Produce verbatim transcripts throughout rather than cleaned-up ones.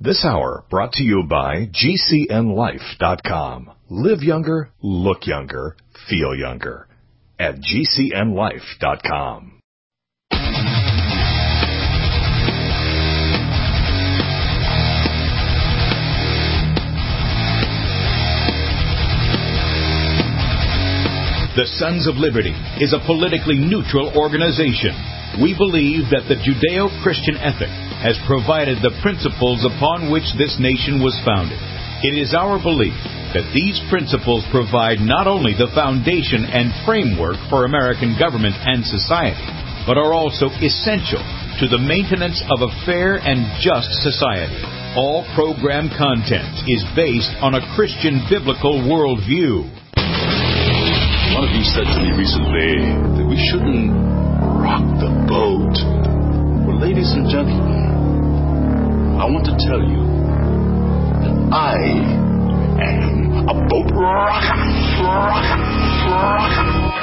This hour brought to you by G C N life dot com. Live younger, look younger, feel younger at G C N life dot com. The Sons of Liberty is a politically neutral organization. We believe that the Judeo-Christian ethic has provided the principles upon which this nation was founded. It is our belief that these principles provide not only the foundation and framework for American government and society, but are also essential to the maintenance of a fair and just society. All program content is based on a Christian biblical worldview. One of you said to me recently that we shouldn't rock the boat. Well, ladies and gentlemen, I want to tell you that I am a boat rocker, rocker, rocker.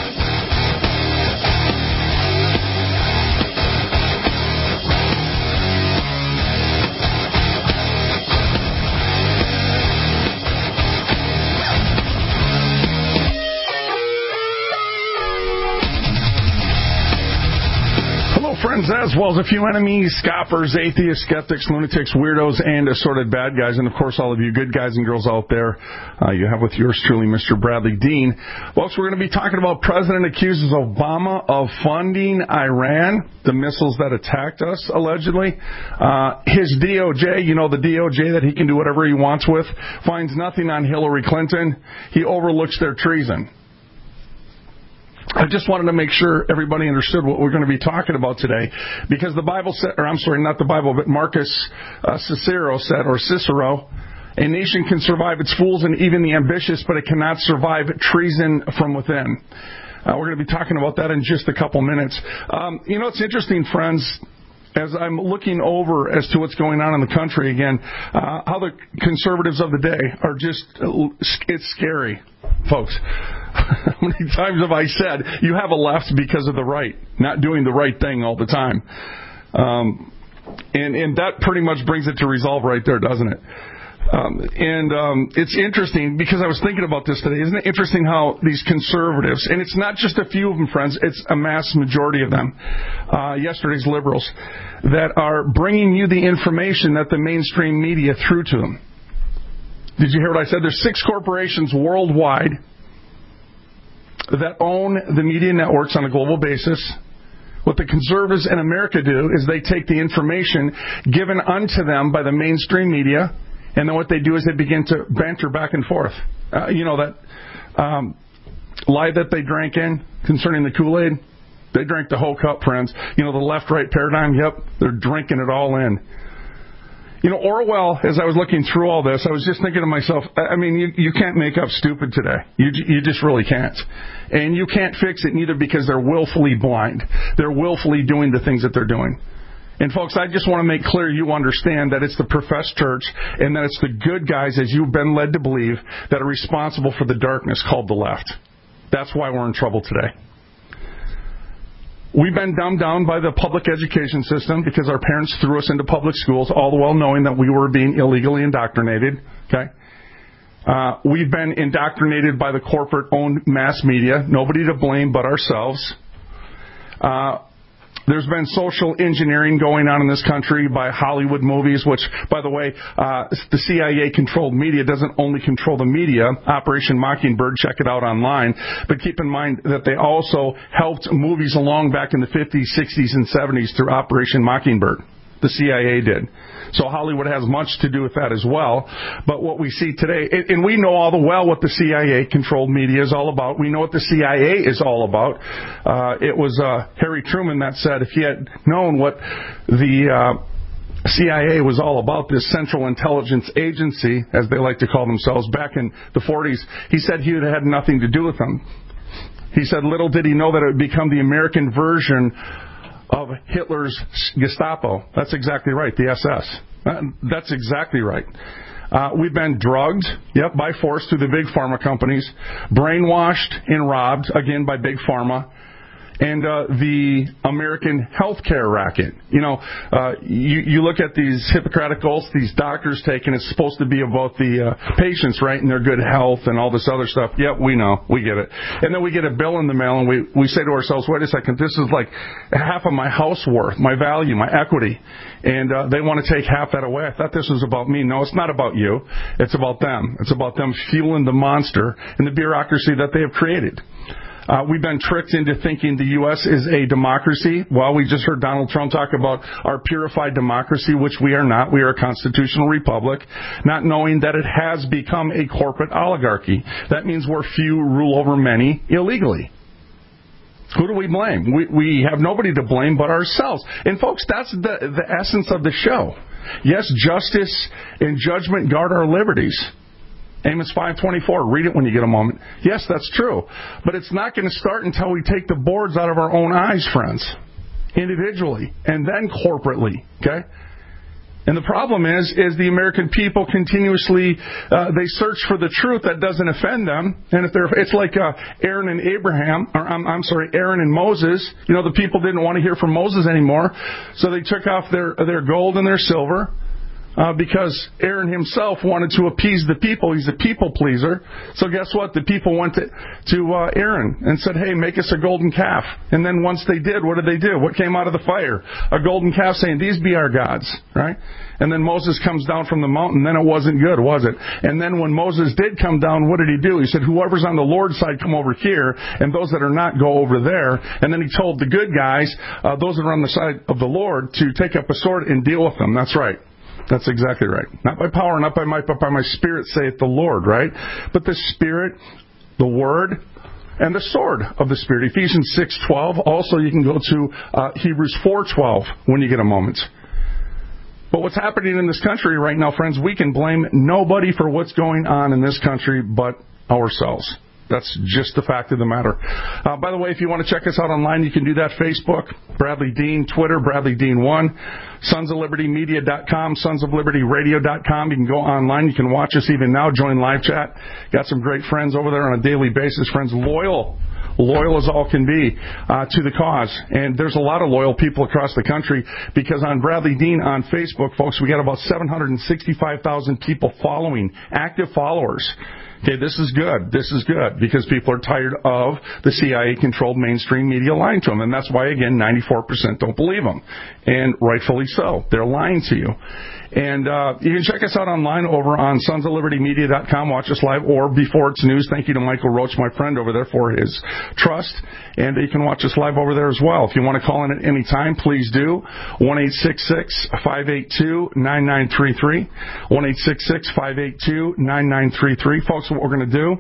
Friends, as well as a few enemies, scoffers, atheists, skeptics, lunatics, weirdos, and assorted bad guys, and of course all of you good guys and girls out there, uh, you have with yours truly, Mister Bradley Dean. Folks, we're going to be talking about President accuses Obama of funding Iran, the missiles that attacked us, allegedly. Uh, his D O J, you know, the D O J that he can do whatever he wants with, finds nothing on Hillary Clinton. He overlooks their treason. I just wanted to make sure everybody understood what we're going to be talking about today, because the Bible said, or I'm sorry, not the Bible, but Marcus uh, Cicero said, or Cicero, a nation can survive its fools and even the ambitious, but it cannot survive treason from within. Uh, we're going to be talking about that in just a couple minutes. Um, you know, it's interesting, friends, as I'm looking over as to what's going on in the country again, uh, how the conservatives of the day are just, it's scary, folks. How many times have I said, you have a left because of the right, not doing the right thing all the time? Um, and, and that pretty much brings it to resolve right there, doesn't it? Um, and um, it's interesting because I was thinking about this today. Isn't it interesting how these conservatives, and it's not just a few of them, friends, it's a mass majority of them, uh, yesterday's liberals, that are bringing you the information that the mainstream media threw to them. Did you hear what I said? There's six corporations worldwide that own the media networks on a global basis. What the conservatives in America do is they take the information given unto them by the mainstream media, and then what they do is they begin to banter back and forth. Uh, you know, that um, lie that they drank in concerning the Kool-Aid? They drank the whole cup, friends. You know, the left-right paradigm, yep, they're drinking it all in. You know, Orwell, as I was looking through all this, I was just thinking to myself, I mean, you, you can't make up stupid today. You, you just really can't. And you can't fix it neither because they're willfully blind. They're willfully doing the things that they're doing. And folks, I just want to make clear you understand that it's the professed church and that it's the good guys, as you've been led to believe, that are responsible for the darkness called the left. That's why we're in trouble today. We've been dumbed down by the public education system because our parents threw us into public schools, all the while knowing that we were being illegally indoctrinated. Okay, uh, we've been indoctrinated by the corporate-owned mass media. Nobody to blame but ourselves. Uh, There's been social engineering going on in this country by Hollywood movies, which, by the way, uh, the C I A-controlled media doesn't only control the media. Operation Mockingbird, check it out online. But keep in mind that they also helped movies along back in the fifties, sixties, and seventies through Operation Mockingbird. The C I A did. So Hollywood has much to do with that as well. But what we see today, and we know all the well what the C I A-controlled media is all about. We know what the C I A is all about. Uh, it was uh, Harry Truman that said if he had known what the uh, C I A was all about, this Central Intelligence Agency, as they like to call themselves, back in the forties, he said he would have had nothing to do with them. He said little did he know that it would become the American version of Hitler's Gestapo. That's exactly right, the S S. That's exactly right. Uh, we've been drugged, yep, by force through the big pharma companies, brainwashed and robbed, again, by big pharma, and uh, the American healthcare racket. You know, uh, you, you look at these Hippocratic oaths these doctors take, and it's supposed to be about the uh, patients, right, and their good health and all this other stuff. Yep, we know. We get it. And then we get a bill in the mail, and we, we say to ourselves, wait a second, this is like half of my house worth, my value, my equity, and uh, they want to take half that away. I thought this was about me. No, it's not about you. It's about them. It's about them fueling the monster and the bureaucracy that they have created. Uh, we've been tricked into thinking the U S is a democracy. Well, we just heard Donald Trump talk about our purified democracy, which we are not. We are a constitutional republic, not knowing that it has become a corporate oligarchy. That means where few rule over many illegally. Who do we blame? We, we have nobody to blame but ourselves. And folks, that's the, the essence of the show. Yes, justice and judgment guard our liberties. Amos five twenty-four, read it when you get a moment. Yes, that's true. But it's not going to start until we take the boards out of our own eyes, friends. Individually. And then corporately. Okay? And the problem is, is the American people continuously, uh, they search for the truth that doesn't offend them. And if they're, it's like uh, Aaron and Abraham, or I'm, I'm sorry, Aaron and Moses. You know, the people didn't want to hear from Moses anymore. So they took off their, their gold and their silver. Uh, because Aaron himself wanted to appease the people. He's a people pleaser. So guess what? The people went to, to uh, Aaron and said, hey, make us a golden calf. And then once they did, what did they do? What came out of the fire? A golden calf saying, these be our gods, right? And then Moses comes down from the mountain. Then it wasn't good, was it? And then when Moses did come down, what did he do? He said, whoever's on the Lord's side, come over here. And those that are not, go over there. And then he told the good guys, uh, those that are on the side of the Lord, to take up a sword and deal with them. That's right. That's exactly right. Not by power, not by might, but by my Spirit, saith the Lord, right? But the Spirit, the Word, and the sword of the Spirit. Ephesians six twelve. Also, you can go to uh, Hebrews four twelve when you get a moment. But what's happening in this country right now, friends, we can blame nobody for what's going on in this country but ourselves. That's just the fact of the matter. Uh, by the way, if you want to check us out online, you can do that. Facebook, Bradley Dean. Twitter, Bradley Dean one. Sons of Liberty Media dot com, Sons of Liberty Radio dot com. You can go online. You can watch us even now. Join live chat. Got some great friends over there on a daily basis. Friends loyal. Loyal as all can be uh, to the cause. And there's a lot of loyal people across the country because on Bradley Dean on Facebook, folks, we got about seven hundred sixty-five thousand people following, active followers. Okay, this is good. This is good because people are tired of the C I A-controlled mainstream media lying to them. And that's why, again, ninety-four percent don't believe them. And rightfully so. They're lying to you. And uh, you can check us out online over on Sons of Liberty Media dot com. Watch us live or before it's news. Thank you to Michael Roach, my friend over there, for his trust. And you can watch us live over there as well. If you want to call in at any time, please do. one eight six six, five eight two, nine nine three three. one eight six six, five eight two, nine nine three three. Folks, what we're going to do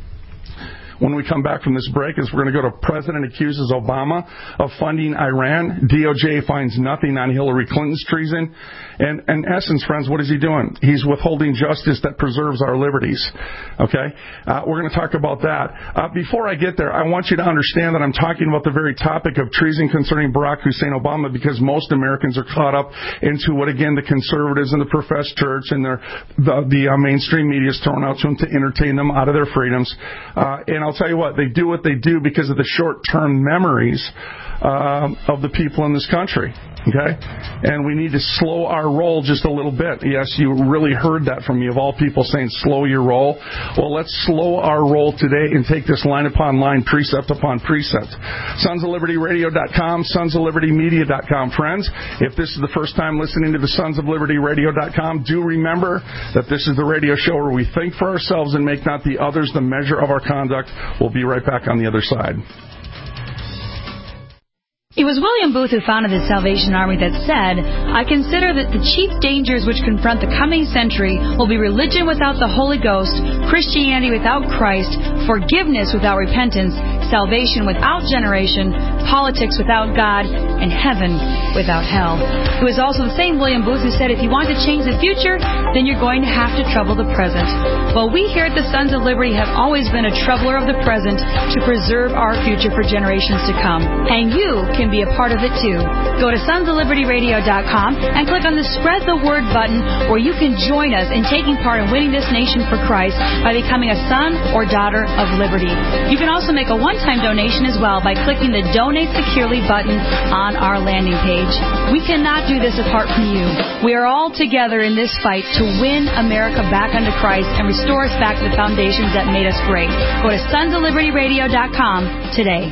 when we come back from this break is we're going to go to President accuses Obama of funding Iran. D O J finds nothing on Hillary Clinton's treason. And in essence, friends, what is he doing? He's withholding justice that preserves our liberties. Okay? Uh, we're going to talk about that. Uh, before I get there, I want you to understand that I'm talking about the very topic of treason concerning Barack Hussein Obama because most Americans are caught up into what, again, the conservatives and the professed church and their, the, the uh, mainstream media is throwing out to them to entertain them out of their freedoms. Uh, and I'll tell you what, they do what they do because of the short-term memories uh, of the people in this country. Okay? And we need to slow our roll just a little bit. Yes, you really heard that from me, of all people, saying slow your roll. Well, let's slow our roll today and take this line upon line, precept upon precept. Sons of Liberty Radio dot com, Sons of Liberty Media dot com. Friends, if this is the first time listening to the Sons of Liberty Radio dot com, do remember that this is the radio show where we think for ourselves and make not the others the measure of our conduct. We'll be right back on the other side. It was William Booth who founded the Salvation Army that said, I consider that the chief dangers which confront the coming century will be religion without the Holy Ghost, Christianity without Christ, forgiveness without repentance, salvation without generation, politics without God, and heaven without hell. It was also the same William Booth who said, if you want to change the future, then you're going to have to trouble the present. Well, we here at the Sons of Liberty have always been a troubler of the present to preserve our future for generations to come. And you can can be a part of it too. Go to sons of liberty radio dot com and click on the Spread the Word button, where you can join us in taking part in winning this nation for Christ by becoming a son or daughter of liberty. You can also make a one-time donation as well by clicking the Donate Securely button on our landing page. We cannot do this apart from you. We are all together in this fight to win America back unto Christ and restore us back to the foundations that made us great. Go to sons of liberty radio dot com today.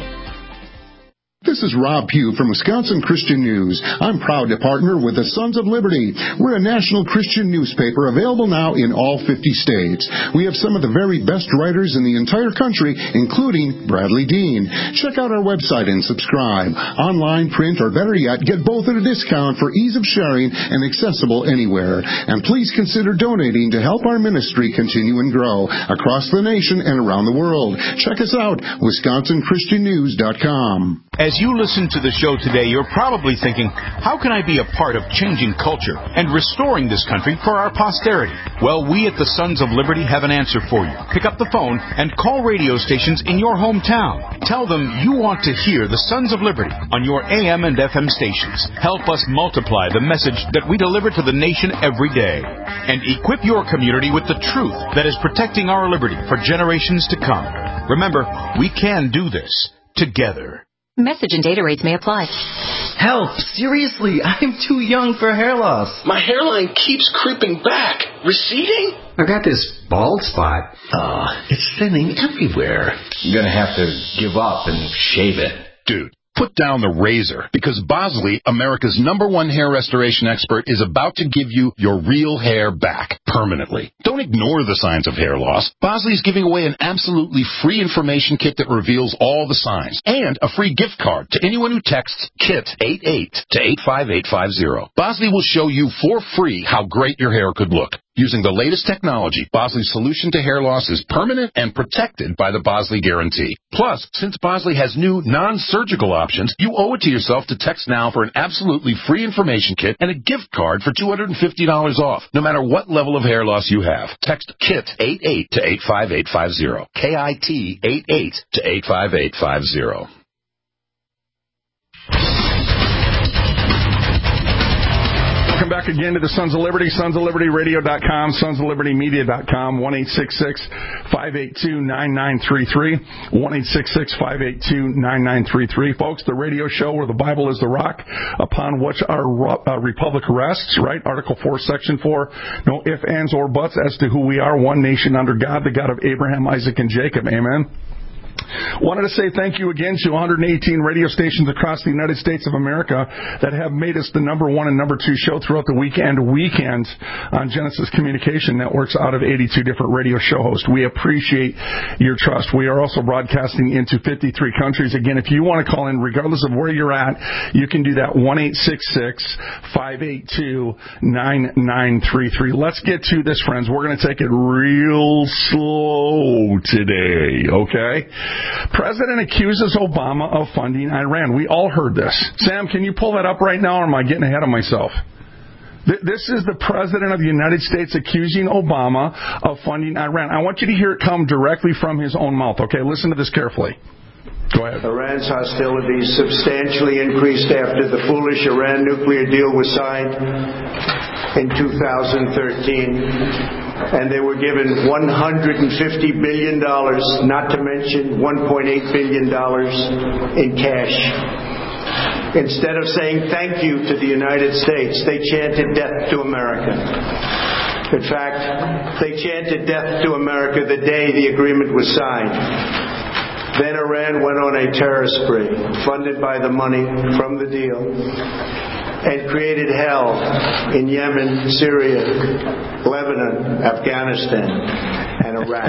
This is Rob Pugh from Wisconsin Christian News. I'm proud to partner with the Sons of Liberty. We're a national Christian newspaper available now in all fifty states. We have some of the very best writers in the entire country, including Bradley Dean. Check out our website and subscribe. Online, print, or better yet, get both at a discount for ease of sharing and accessible anywhere. And please consider donating to help our ministry continue and grow across the nation and around the world. Check us out, wisconsin christian news dot com. As you listen to the show today, you're probably thinking, how can I be a part of changing culture and restoring this country for our posterity? Well, we at the Sons of Liberty have an answer for you. Pick up the phone and call radio stations in your hometown. Tell them you want to hear the Sons of Liberty on your A M and F M stations. Help us multiply the message that we deliver to the nation every day. And equip your community with the truth that is protecting our liberty for generations to come. Remember, we can do this together. Message and data rates may apply. Help! Seriously, I'm too young for hair loss. My hairline keeps creeping back. Receding? I got this bald spot. Uh, it's thinning everywhere. You're gonna have to give up and shave it. Dude, put down the razor, because Bosley, America's number one hair restoration expert, is about to give you your real hair back permanently. Don't ignore the signs of hair loss. Bosley's giving away an absolutely free information kit that reveals all the signs, and a free gift card to anyone who texts KIT eighty-eight to eight five eight five zero. Bosley will show you for free how great your hair could look. Using the latest technology, Bosley's solution to hair loss is permanent and protected by the Bosley Guarantee. Plus, since Bosley has new non-surgical options, you owe it to yourself to text now for an absolutely free information kit and a gift card for two hundred fifty dollars off, no matter what level of hair loss you have. Text KIT eighty-eight to eight five eight five zero. K I T eighty-eight to eight five eight five zero. Welcome back again to the Sons of Liberty, sons of liberty radio dot com, sons of liberty media dot com, one eight six six, five eight two, nine nine three three, one eight six six, five eight two, nine nine three three. Folks, the radio show where the Bible is the rock upon which our uh, republic rests, right? Article four, Section four, no ifs, ands, or buts as to who we are, one nation under God, the God of Abraham, Isaac, and Jacob. Amen. Wanted to say thank you again to one hundred eighteen radio stations across the United States of America that have made us the number one and number two show throughout the weekend weekend on Genesis Communication Networks out of eighty-two different radio show hosts. We appreciate your trust. We are also broadcasting into fifty-three countries. Again, if you want to call in, regardless of where you're at, you can do that, one eight six six, five eight two, nine nine three three. Let's get to this, friends. We're going to take it real slow today, okay? President accuses Obama of funding Iran. We all heard this. Sam, can you pull that up right now, or am I getting ahead of myself? This is the President of the United States accusing Obama of funding Iran. I want you to hear it come directly from his own mouth, okay? Listen to this carefully. Go ahead. Iran's hostilities substantially increased after the foolish Iran nuclear deal was signed in two thousand thirteen, and they were given one hundred fifty billion dollars, not to mention one point eight billion dollars in cash. Instead of saying thank you to the United States, they chanted death to America. In fact, they chanted death to America the day the agreement was signed. Then Iran went on a terror spree, funded by the money from the deal, and created hell in Yemen, Syria, Lebanon, Afghanistan, and Iraq.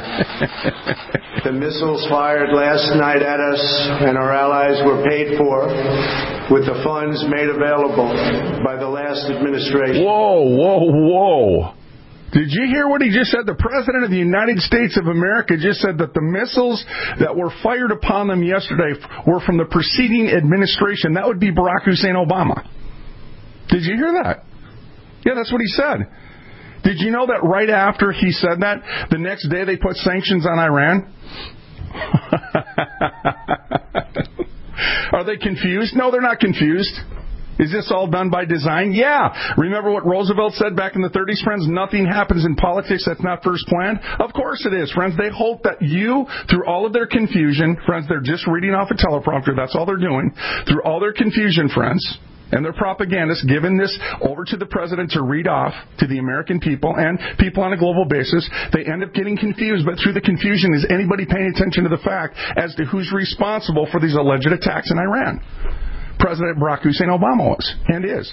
The missiles fired last night at us and our allies were paid for with the funds made available by the last administration. Whoa, whoa, whoa. Did you hear what he just said? The President of the United States of America just said that the missiles that were fired upon them yesterday were from the preceding administration. That would be Barack Hussein Obama. Did you hear that? Yeah, that's what he said. Did you know that right after he said that, the next day they put sanctions on Iran? Are they confused? No, they're not confused. Is this all done by design? Yeah. Remember what Roosevelt said back in the thirties, friends? Nothing happens in politics that's not first planned. Of course it is, friends. They hope that you, through all of their confusion, friends, they're just reading off a teleprompter. That's all they're doing. Through all their confusion, friends, and their propagandists giving this over to the president to read off to the American people and people on a global basis, they end up getting confused. But through the confusion, is anybody paying attention to the fact as to who's responsible for these alleged attacks in Iran? President Barack Hussein Obama was and is.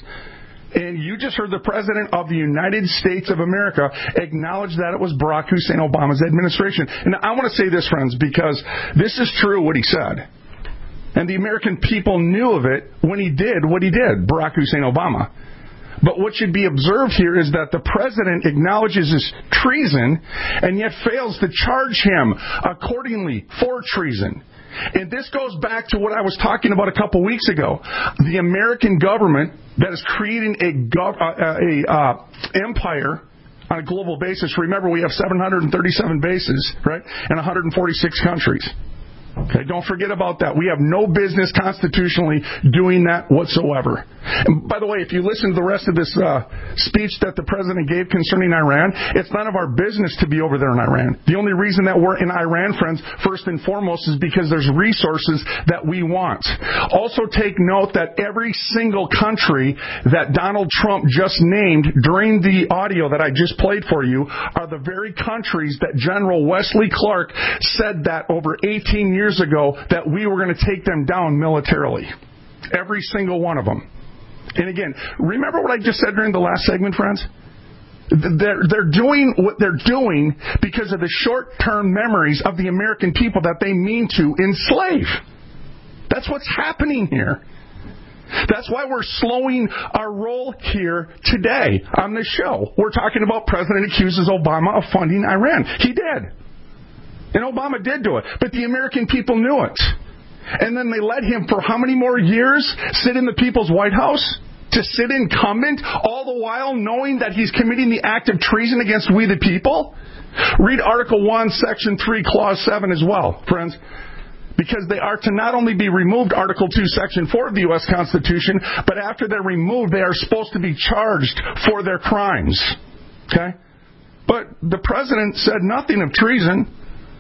And you just heard the President of the United States of America acknowledge that it was Barack Hussein Obama's administration. And I want to say this, friends, because this is true what he said. And the American people knew of it when he did what he did, Barack Hussein Obama. But what should be observed here is that the President acknowledges his treason and yet fails to charge him accordingly for treason. And this goes back to what I was talking about a couple weeks ago. The American government that is creating a, gov- uh, a uh, empire on a global basis. Remember, we have seven hundred thirty-seven bases, right, in one hundred forty-six countries. Okay, don't forget about that. We have no business constitutionally doing that whatsoever. And by the way, if you listen to the rest of this uh, speech that the president gave concerning Iran, it's none of our business to be over there in Iran. The only reason that we're in Iran, friends, first and foremost, is because there's resources that we want. Also take note that every single country that Donald Trump just named during the audio that I just played for you are the very countries that General Wesley Clark said that over eighteen years ago that we were going to take them down militarily. Every single one of them. And again, remember what I just said during the last segment, friends? They're, they're doing what they're doing because of the short-term memories of the American people that they mean to enslave. That's what's happening here. That's why we're slowing our roll here today on this show. We're talking about President accuses Obama of funding Iran. He did. And Obama did do it. But the American people knew it. And then they let him, for how many more years, sit in the people's White House? To sit incumbent, all the while knowing that he's committing the act of treason against we the people? Read Article one, Section three, Clause seven as well, friends. Because they are to not only be removed, Article two, Section four of the U S Constitution, but after they're removed, they are supposed to be charged for their crimes. Okay? But the president said nothing of treason.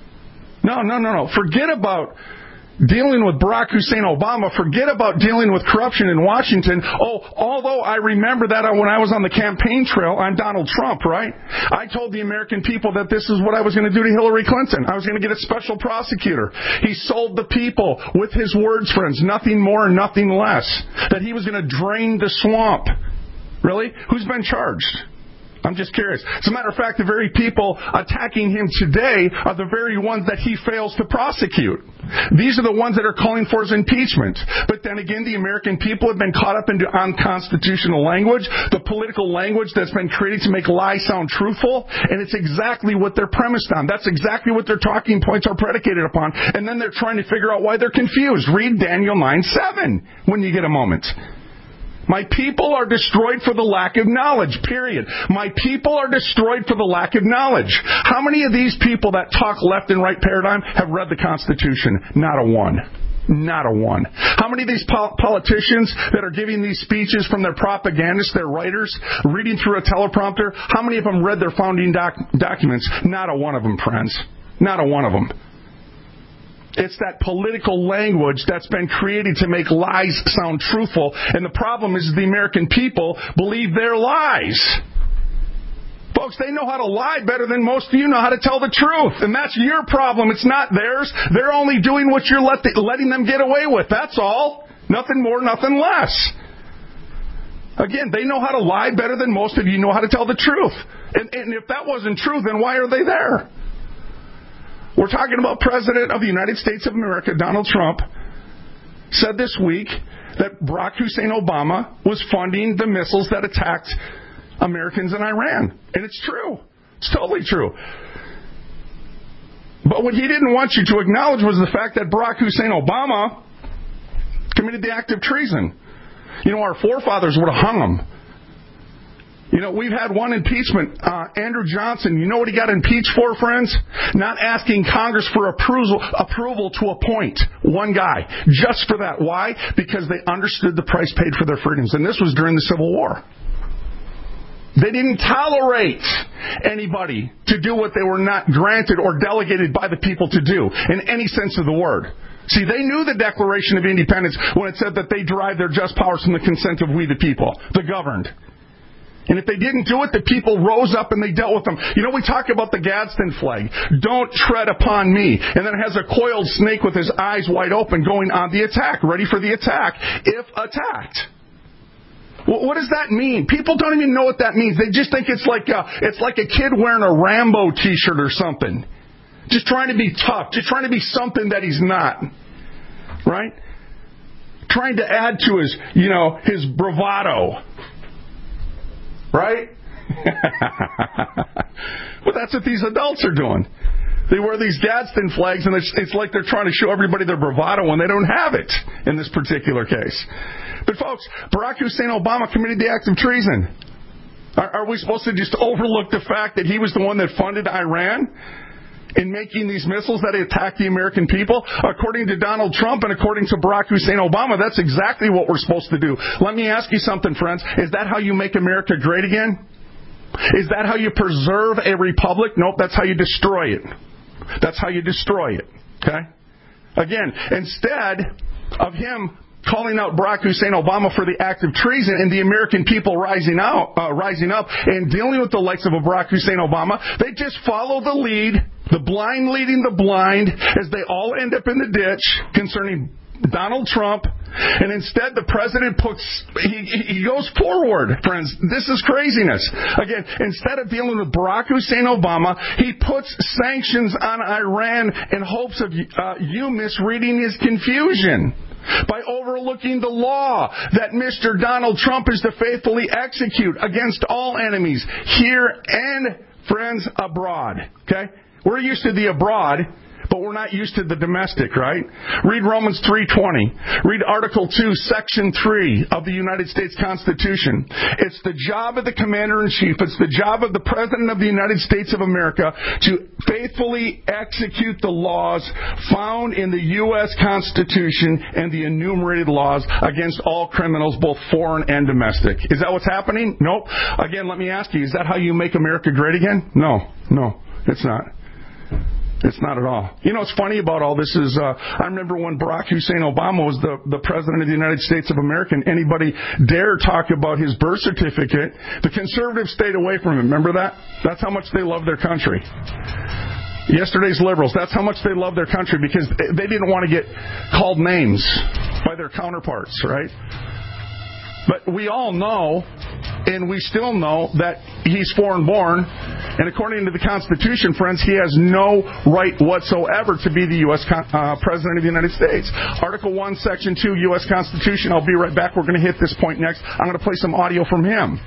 No, no, no, no. Forget about dealing with Barack Hussein Obama. Forget about dealing with corruption in Washington. Oh, although I remember that when I was on the campaign trail on Donald Trump, right? I told the American people that this is what I was going to do to Hillary Clinton. I was going to get a special prosecutor. He sold the people with his words, friends. Nothing more and nothing less. That he was going to drain the swamp. Really? Who's been charged? I'm just curious. As a matter of fact, the very people attacking him today are the very ones that he fails to prosecute. These are the ones that are calling for his impeachment. But then again, the American people have been caught up into unconstitutional language, the political language that's been created to make lies sound truthful, and it's exactly what they're premised on. That's exactly what their talking points are predicated upon. And then they're trying to figure out why they're confused. Read Daniel nine seven when you get a moment. My people are destroyed for the lack of knowledge, period. My people are destroyed for the lack of knowledge. How many of these people that talk left and right paradigm have read the Constitution? Not a one. Not a one. How many of these pol- politicians that are giving these speeches from their propagandists, their writers, reading through a teleprompter, how many of them read their founding doc- documents? Not a one of them, friends. Not a one of them. It's that political language that's been created to make lies sound truthful. And the problem is the American people believe their lies. Folks, they know how to lie better than most of you know how to tell the truth. And that's your problem. It's not theirs. They're only doing what you're let the, letting them get away with. That's all. Nothing more, nothing less. Again, they know how to lie better than most of you know how to tell the truth. And, and if that wasn't true, then why are they there? We're talking about President of the United States of America, Donald Trump, said this week that Barack Hussein Obama was funding the missiles that attacked Americans in Iran. And it's true. It's totally true. But what he didn't want you to acknowledge was the fact that Barack Hussein Obama committed the act of treason. You know, our forefathers would have hung him. You You know, we've had one impeachment. Uh, Andrew Johnson, you know what he got impeached for, friends? Not asking Congress for approval, approval to appoint one guy. Just for that. Why? Because they understood the price paid for their freedoms. And this was during the Civil War. They didn't tolerate anybody to do what they were not granted or delegated by the people to do, in any sense of the word. See, they knew the Declaration of Independence when it said that they derived their just powers from the consent of we the people, the governed. And if they didn't do it, the people rose up and they dealt with them. You know, we talk about the Gadsden flag. Don't tread upon me. And then it has a coiled snake with his eyes wide open going on the attack, ready for the attack, if attacked. What does that mean? People don't even know what that means. They just think it's like a, it's like a kid wearing a Rambo t-shirt or something. Just trying to be tough. Just trying to be something that he's not. Right? Trying to add to his, you know, his bravado. Right? Well, that's what these adults are doing. They wear these Gadsden flags, and it's, it's like they're trying to show everybody their bravado when they don't have it in this particular case. But folks, Barack Hussein Obama committed the act of treason. Are, are we supposed to just overlook the fact that he was the one that funded Iran in making these missiles that attack the American people? According to Donald Trump and according to Barack Hussein Obama, that's exactly what we're supposed to do. Let me ask you something, friends. Is that how you make America great again? Is that how you preserve a republic? Nope, that's how you destroy it. That's how you destroy it. Okay? Again, instead of him calling out Barack Hussein Obama for the act of treason and the American people rising out, uh, rising up and dealing with the likes of a Barack Hussein Obama, they just follow the lead, the blind leading the blind, as they all end up in the ditch concerning Donald Trump. And instead, the president puts, he, he goes forward, friends. This is craziness. Again, instead of dealing with Barack Hussein Obama, he puts sanctions on Iran in hopes of uh, you misreading his confusion by overlooking the law that Mister Donald Trump is to faithfully execute against all enemies here and, friends, abroad. Okay? We're used to the abroad, but we're not used to the domestic, right? Read Romans three twenty. Read Article two, Section three of the United States Constitution. It's the job of the Commander-in-Chief, it's the job of the President of the United States of America to faithfully execute the laws found in the U S Constitution and the enumerated laws against all criminals, both foreign and domestic. Is that what's happening? Nope. Again, let me ask you, is that how you make America great again? No. No, it's not. It's not at all. You know what's funny about all this is, uh, I remember when Barack Hussein Obama was the, the President of the United States of America, and anybody dare talk about his birth certificate, the conservatives stayed away from him. Remember that? That's how much they love their country. Yesterday's liberals, that's how much they love their country, because they didn't want to get called names by their counterparts, right? But we all know, and we still know, that he's foreign-born, and according to the Constitution, friends, he has no right whatsoever to be the U S Con- uh, President of the United States. Article one, Section two, U S Constitution. I'll be right back. We're going to hit this point next. I'm going to play some audio from him.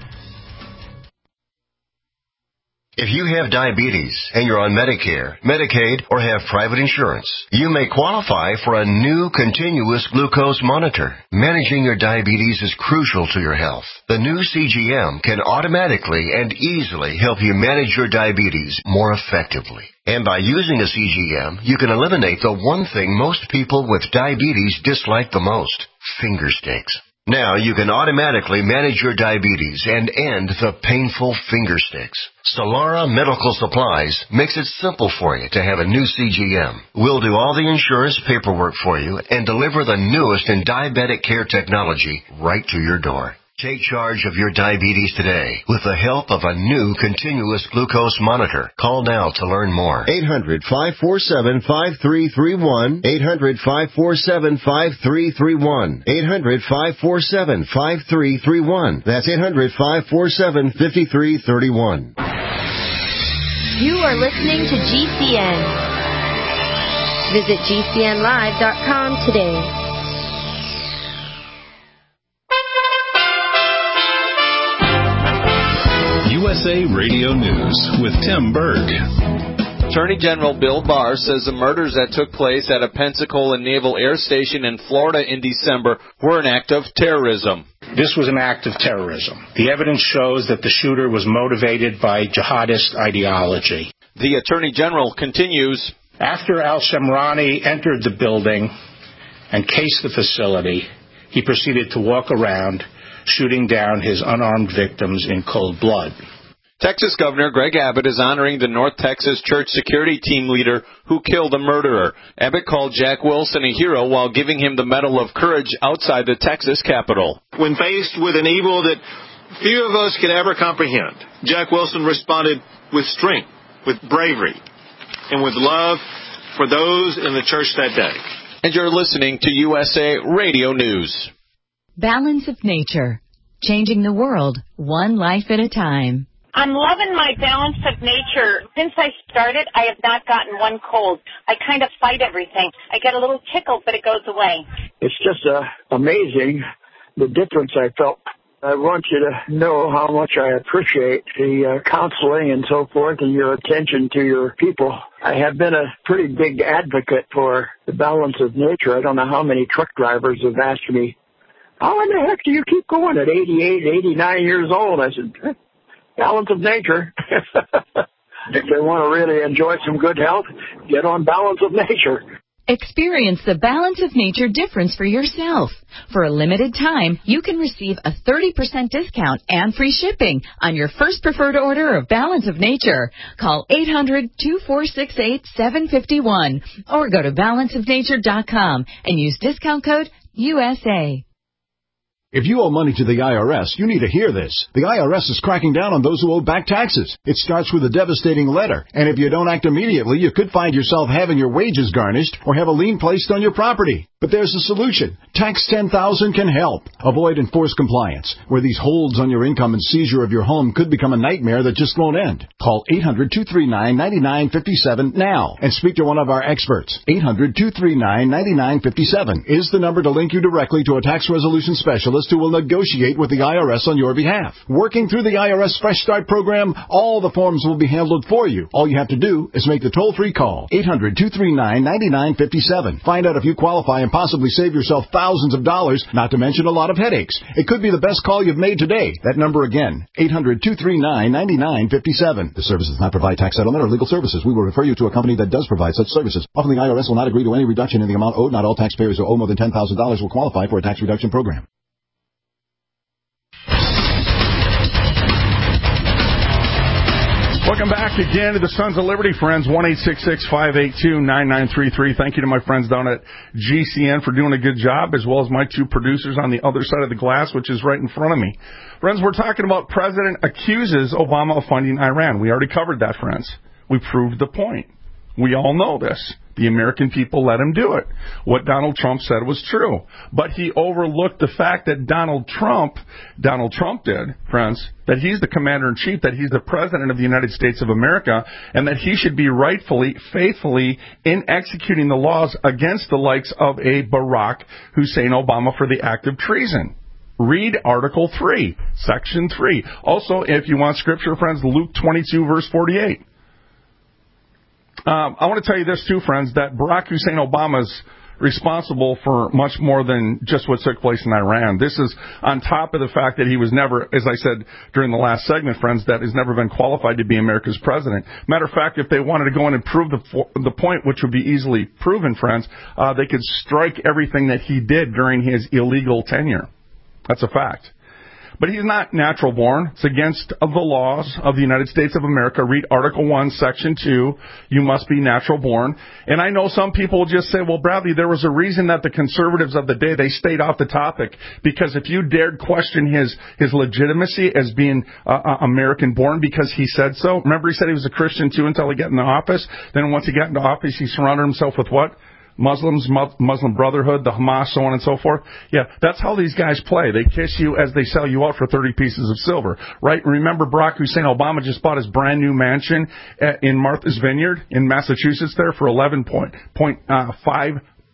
If you have diabetes and you're on Medicare, Medicaid, or have private insurance, you may qualify for a new continuous glucose monitor. Managing your diabetes is crucial to your health. The new C G M can automatically and easily help you manage your diabetes more effectively. And by using a C G M, you can eliminate the one thing most people with diabetes dislike the most: finger sticks. Now you can automatically manage your diabetes and end the painful finger sticks. Solara Medical Supplies makes it simple for you to have a new C G M. We'll do all the insurance paperwork for you and deliver the newest in diabetic care technology right to your door. Take charge of your diabetes today with the help of a new continuous glucose monitor. Call now to learn more. eight hundred, five four seven, five three three one. eight hundred, five four seven, five three three one. eight hundred, five four seven, five three three one. That's eight hundred, five four seven, five three three one. You are listening to G C N. Visit G C N live dot com today. U S A Radio News with Tim Berg. Attorney General Bill Barr says the murders that took place at a Pensacola Naval Air Station in Florida in December were an act of terrorism. This was an act of terrorism. The evidence shows that the shooter was motivated by jihadist ideology. The Attorney General continues. After al-Shamrani entered the building and cased the facility, he proceeded to walk around, shooting down his unarmed victims in cold blood. Texas Governor Greg Abbott is honoring the North Texas Church security team leader who killed a murderer. Abbott called Jack Wilson a hero while giving him the Medal of Courage outside the Texas Capitol. When faced with an evil that few of us can ever comprehend, Jack Wilson responded with strength, with bravery, and with love for those in the church that day. And you're listening to U S A Radio News. Balance of Nature. Changing the world, one life at a time. I'm loving my Balance of Nature. Since I started, I have not gotten one cold. I kind of fight everything. I get a little tickle, but it goes away. It's just uh, amazing the difference I felt. I want you to know how much I appreciate the uh, counseling and so forth and your attention to your people. I have been a pretty big advocate for the Balance of Nature. I don't know how many truck drivers have asked me, how in the heck do you keep going at eighty-eight, eighty-nine years old? I said, Balance of Nature. If they want to really enjoy some good health, get on Balance of Nature. Experience the Balance of Nature difference for yourself. For a limited time, you can receive a thirty percent discount and free shipping on your first preferred order of Balance of Nature. Call eight hundred, two four six eight, seven five one or go to balance of nature dot com and use discount code U S A. If you owe money to the I R S, you need to hear this. The I R S is cracking down on those who owe back taxes. It starts with a devastating letter, and if you don't act immediately, you could find yourself having your wages garnished or have a lien placed on your property. But there's a solution. Tax ten thousand can help. Avoid enforced compliance, where these holds on your income and seizure of your home could become a nightmare that just won't end. Call eight hundred, two three nine, nine nine five seven now and speak to one of our experts. eight hundred, two three nine, nine nine five seven is the number to link you directly to a tax resolution specialist who will negotiate with the I R S on your behalf. Working through the I R S Fresh Start program, all the forms will be handled for you. All you have to do is make the toll-free call. eight hundred, two three nine, nine nine five seven. Find out if you qualify and possibly save yourself thousands of dollars, not to mention a lot of headaches. It could be the best call you've made today. That number again, eight hundred, two three nine, nine nine five seven. The service does not provide tax settlement or legal services. We will refer you to a company that does provide such services. Often the I R S will not agree to any reduction in the amount owed. Not all taxpayers who owe more than ten thousand dollars will qualify for a tax reduction program. Welcome back again to the Sons of Liberty, friends. one eight six six, five eight two, nine nine three three. Thank you to my friends down at G C N for doing a good job, as well as my two producers on the other side of the glass, which is right in front of me. Friends, we're talking about President accuses Obama of funding Iran. We already covered that, friends. We proved the point. We all know this. The American people let him do it. What Donald Trump said was true. But he overlooked the fact that Donald Trump, Donald Trump did, friends, that he's the commander-in-chief, that he's the president of the United States of America, and that he should be rightfully, faithfully in executing the laws against the likes of a Barack Hussein Obama for the act of treason. Read Article three, Section three. Also, if you want scripture, friends, Luke twenty-two, verse forty-eight. Um, I want to tell you this, too, friends, that Barack Hussein Obama is responsible for much more than just what took place in Iran. This is on top of the fact that he was never, as I said during the last segment, friends, that has never been qualified to be America's president. Matter of fact, if they wanted to go in and prove the, the point, which would be easily proven, friends, uh, they could strike everything that he did during his illegal tenure. That's a fact. But he's not natural born. It's against the laws of the United States of America. Read Article one, Section two. You must be natural born. And I know some people will just say, well, Bradley, there was a reason that the conservatives of the day, they stayed off the topic. Because if you dared question his, his legitimacy as being uh, American born because he said so. Remember, he said he was a Christian, too, until he got into office. Then once he got into office, he surrounded himself with what? Muslims, Muslim Brotherhood, the Hamas, so on and so forth. Yeah, that's how these guys play. They kiss you as they sell you out for thirty pieces of silver, right? Remember, Barack Hussein Obama just bought his brand new mansion in Martha's Vineyard in Massachusetts there for eleven point five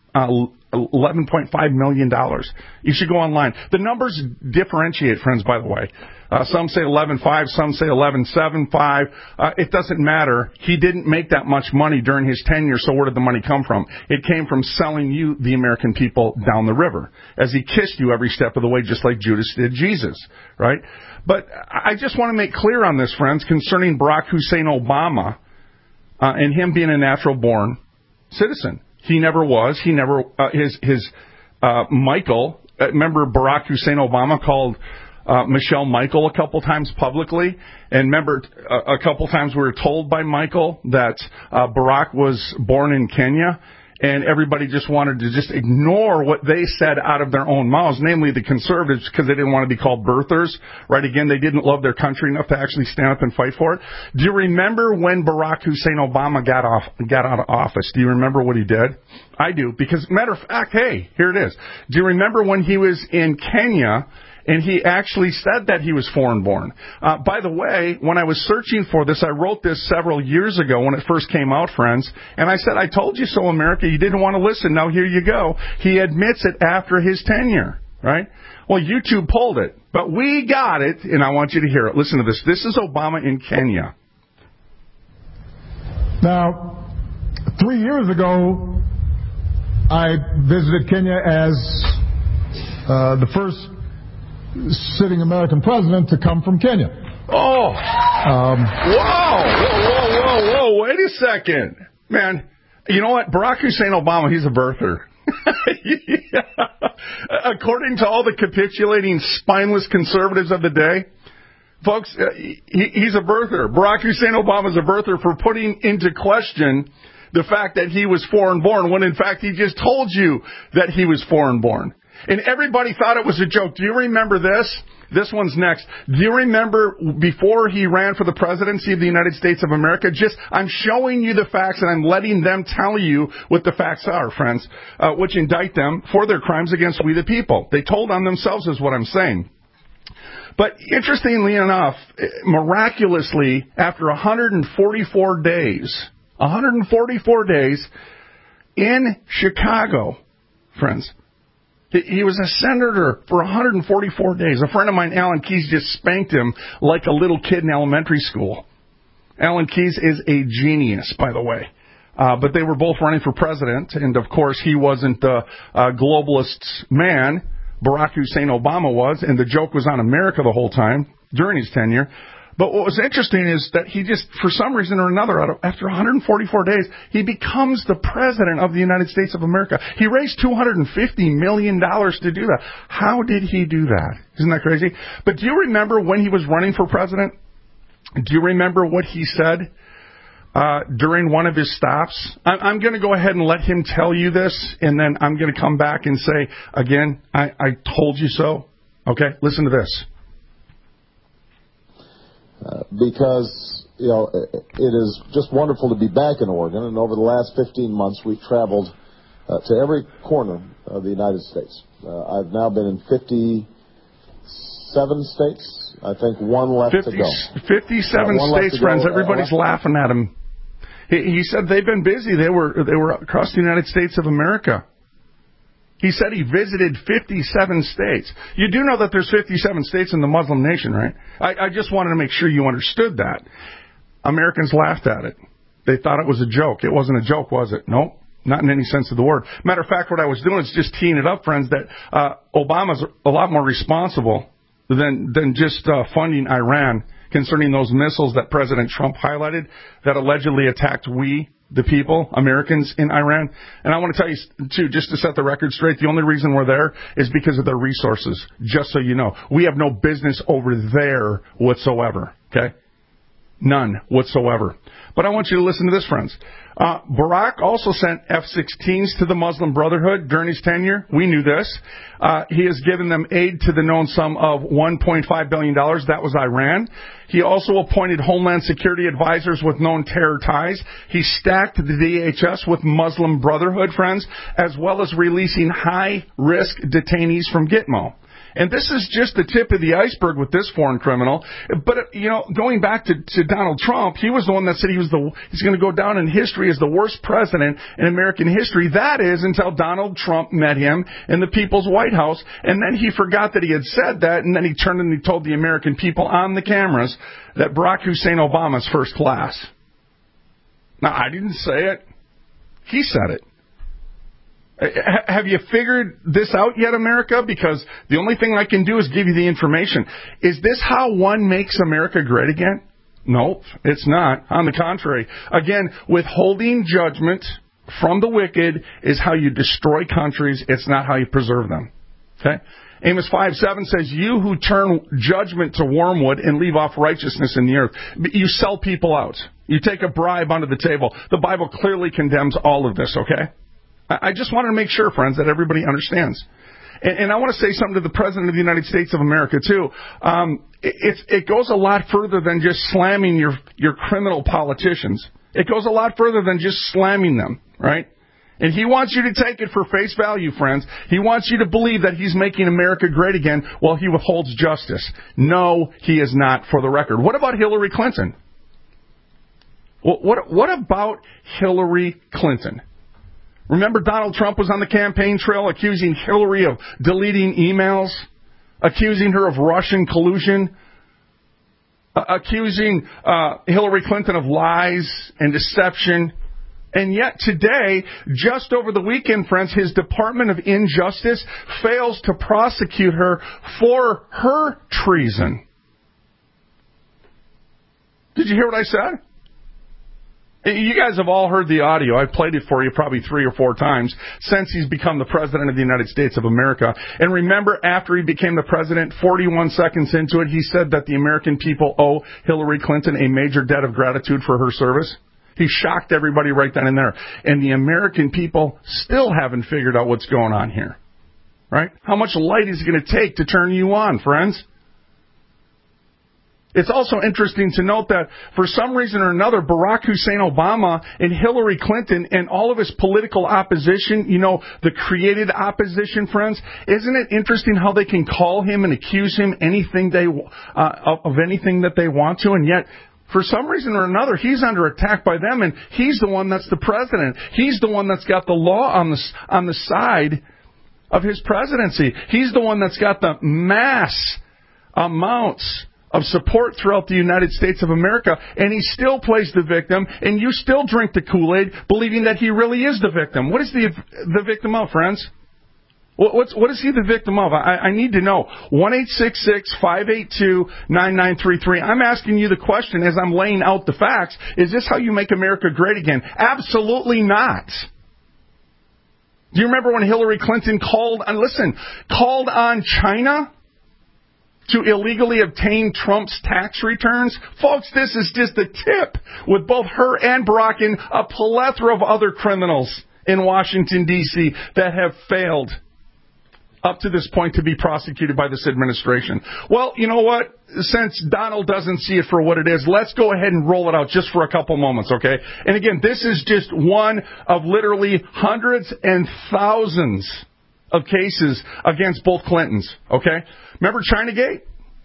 Uh, eleven point five million dollars. You should go online. The numbers differentiate, friends, by the way. Uh, some say eleven point five, some say eleven point seven five. Uh, it doesn't matter. He didn't make that much money during his tenure, so where did the money come from? It came from selling you, the American people, down the river, as he kissed you every step of the way, just like Judas did Jesus, right? But I just want to make clear on this, friends, concerning Barack Hussein Obama uh, and him being a natural-born citizen. He never was. He never, uh, his, his, uh, Michael, uh, remember Barack Hussein Obama called, uh, Michelle Michael a couple times publicly? And remember, uh, a couple times we were told by Michael that, uh, Barack was born in Kenya. And everybody just wanted to just ignore what they said out of their own mouths, namely the conservatives, because they didn't want to be called birthers, right? Again, they didn't love their country enough to actually stand up and fight for it. Do you remember when Barack Hussein Obama got off, got out of office? Do you remember what he did? I do, because matter of fact, hey, here it is. Do you remember when he was in Kenya and he actually said that he was foreign-born? Uh, by the way, when I was searching for this, I wrote this several years ago when it first came out, friends, and I said, I told you so, America. You didn't want to listen. Now here you go. He admits it after his tenure, right? Well, YouTube pulled it, but we got it, and I want you to hear it. Listen to this. This is Obama in Kenya. Now, three years ago, I visited Kenya as uh, the first sitting American president to come from Kenya. Oh. Um, whoa, whoa, whoa, whoa, whoa. Wait a second. Man, you know what? Barack Hussein Obama, he's a birther. Yeah. According to all the capitulating, spineless conservatives of the day, folks, uh, he, he's a birther. Barack Hussein Obama is a birther for putting into question the fact that he was foreign-born, when in fact he just told you that he was foreign-born. And everybody thought it was a joke. Do you remember this? This one's next. Do you remember before he ran for the presidency of the United States of America? Just, I'm showing you the facts and I'm letting them tell you what the facts are, friends, uh, which indict them for their crimes against we the people. They told on themselves is what I'm saying. But interestingly enough, miraculously, after one hundred forty-four days, one hundred forty-four days in Chicago, friends, he was a senator for one hundred forty-four days. A friend of mine, Alan Keyes, just spanked him like a little kid in elementary school. Alan Keyes is a genius, by the way. Uh, but they were both running for president, and of course he wasn't the uh, globalist man. Barack Hussein Obama was, and the joke was on America the whole time during his tenure. But what was interesting is that he just, for some reason or another, after one hundred forty-four days, he becomes the president of the United States of America. He raised two hundred fifty million dollars to do that. How did he do that? Isn't that crazy? But do you remember when he was running for president? Do you remember what he said uh, during one of his stops? I'm, I'm going to go ahead and let him tell you this, and then I'm going to come back and say, again, I, I told you so. Okay, listen to this. Uh, because, you know, it, it is just wonderful to be back in Oregon, and over the last fifteen months we've traveled uh, to every corner of the United States. Uh, I've now been in fifty-seven states. I think one left fifty, to go. fifty-seven uh, states, friends. Everybody's uh, laughing at him. He, he said they've been busy. They were they were across the United States of America. He said he visited fifty-seven states. You do know that there's fifty-seven states in the Muslim nation, right? I, I just wanted to make sure you understood that. Americans laughed at it. They thought it was a joke. It wasn't a joke, was it? Nope. Not in any sense of the word. Matter of fact, what I was doing is just teeing it up, friends, that uh, Obama's a lot more responsible than, than just uh, funding Iran concerning those missiles that President Trump highlighted that allegedly attacked we, the people, Americans in Iran. And I want to tell you, too, just to set the record straight, the only reason we're there is because of their resources, just so you know. We have no business over there whatsoever, okay? None whatsoever. But I want you to listen to this, friends. Uh, Barack also sent F sixteens to the Muslim Brotherhood during his tenure. We knew this. Uh, he has given them aid to the known sum of one point five billion dollars. That was Iran. He also appointed Homeland Security advisors with known terror ties. He stacked the D H S with Muslim Brotherhood, friends, as well as releasing high-risk detainees from Gitmo. And this is just the tip of the iceberg with this foreign criminal. But, you know, going back to, to Donald Trump, he was the one that said he was the he's going to go down in history as the worst president in American history. That is until Donald Trump met him in the People's White House. And then he forgot that he had said that. And then he turned and he told the American people on the cameras that Barack Hussein Obama's first class. Now, I didn't say it. He said it. Have you figured this out yet, America? Because the only thing I can do is give you the information. Is this how one makes America great again? Nope, it's not. On the contrary. Again, withholding judgment from the wicked is how you destroy countries. It's not how you preserve them. Okay? Amos five seven says, you who turn judgment to wormwood and leave off righteousness in the earth. You sell people out. You take a bribe under the table. The Bible clearly condemns all of this, okay? I just wanted to make sure, friends, that everybody understands. And, and I want to say something to the President of the United States of America, too. Um, it, it goes a lot further than just slamming your, your criminal politicians. It goes a lot further than just slamming them, right? And he wants you to take it for face value, friends. He wants you to believe that he's making America great again while he withholds justice. No, he is not, for the record. What about Hillary Clinton? What, what, what about Hillary Clinton? Remember, Donald Trump was on the campaign trail accusing Hillary of deleting emails, accusing her of Russian collusion, uh, accusing uh, Hillary Clinton of lies and deception. And yet today, just over the weekend, friends, his Department of Injustice fails to prosecute her for her treason. Did you hear what I said? You guys have all heard the audio. I've played it for you probably three or four times since he's become the President of the United States of America. And remember, after he became the President, forty-one seconds into it, he said that the American people owe Hillary Clinton a major debt of gratitude for her service. He shocked everybody right then and there. And the American people still haven't figured out what's going on here. Right? How much light is it going to take to turn you on, friends? It's also interesting to note that for some reason or another, Barack Hussein Obama and Hillary Clinton and all of his political opposition, you know, the created opposition, friends, isn't it interesting how they can call him and accuse him anything they uh, of anything that they want to, and yet for some reason or another, he's under attack by them, and he's the one that's the president. He's the one that's got the law on the on the side of his presidency. He's the one that's got the mass amounts of support throughout the United States of America, and he still plays the victim, and you still drink the Kool-Aid, believing that he really is the victim. What is the the victim of, friends? What's, what is he the victim of? I, I need to know. one eight six six, five eight two, nine nine three three. I'm asking you the question as I'm laying out the facts. Is this how you make America great again? Absolutely not. Do you remember when Hillary Clinton called, and listen, called on China to illegally obtain Trump's tax returns? Folks, this is just a tip with both her and Barack and a plethora of other criminals in Washington, D C that have failed up to this point to be prosecuted by this administration. Well, you know what? Since Donald doesn't see it for what it is, let's go ahead and roll it out just for a couple moments, okay? And again, this is just one of literally hundreds and thousands of cases against both Clintons, okay? Remember Chinagate?